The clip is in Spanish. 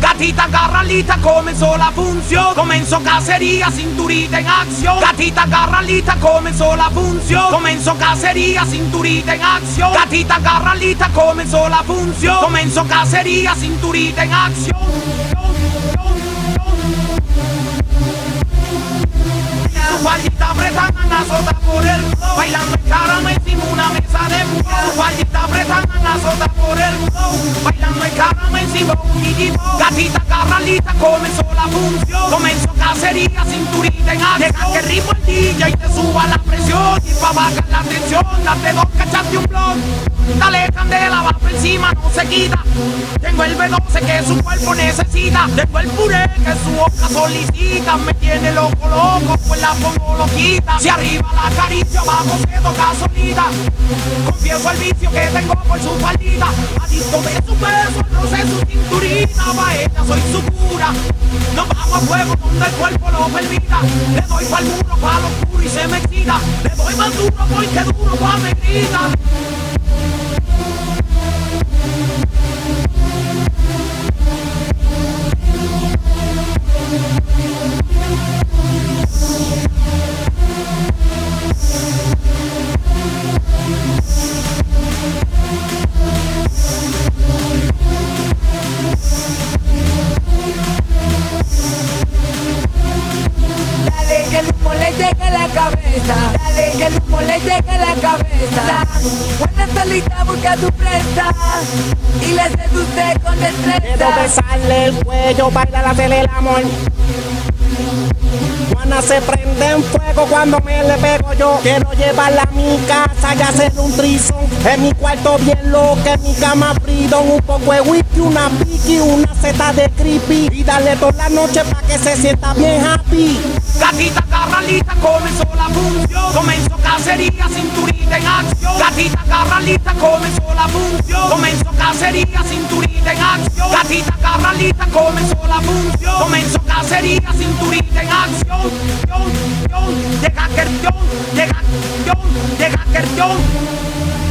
Gatita agarralita, comenzó la función. Comenzó cacería, cinturita en acción. Gatita agarralita, comenzó la función. Comenzó cacería, cinturita en acción. Gatita agarralita, comenzó la función. Comenzó cacería, cinturita en acción. Tu faldita apretada, azota por el flow. Bailando en caramba encima una mesa de flow. Tu faldita apretada, azota por el flow. Bailando en caramba encima un DJ-bow. Gatita agarralita, comenzó la función. Comenzó cacería, cinturita en acción. Deja que el ritmo el DJ y te suba la presión. Y pa' bajar la tensión, date dos cachas de un blog. Dale candela, va por encima, no se quita. Tengo el B12 que su cuerpo necesita. Tengo el puré que su boca solicita. Me tiene loco, pues la pongo loquita. Si arriba la caricia, abajo se toca solita. Confieso el vicio que tengo por su faldita. Adicto de su beso, el roce de su cinturita. Pa' ella soy su cura. Nos vamos a fuego donde el cuerpo lo permita. Le doy pa'l muro, pa' lo oscuro y se me excita. Le doy más duro porque duro pa' me grita. Dale que el humo le llegue a la cabeza. Dale que el humo le llegue a la cabeza. Buena salita busca tu presa y le seduce con destreza. Quiero besarle el cuello, bailar, hacerle el amor. Juana se prende en fuego cuando me le pego yo. Quiero llevarla a mi casa y hacerle un trizón. En mi cuarto bien loco, en mi cama freedom. Un poco de whisky, una piqui, una seta de creepy. Y darle toda la noche pa' que se sienta bien happy. Gatita agarralita, comenzó la función. Comenzó cacería, cinturita en acción. Gatita agarralita, comenzó la función. Comenzó cacería, cinturita en acción. Gatita agarralita, comenzó la función. Comenzó cacería, cinturita en acción. Deja que el deja que el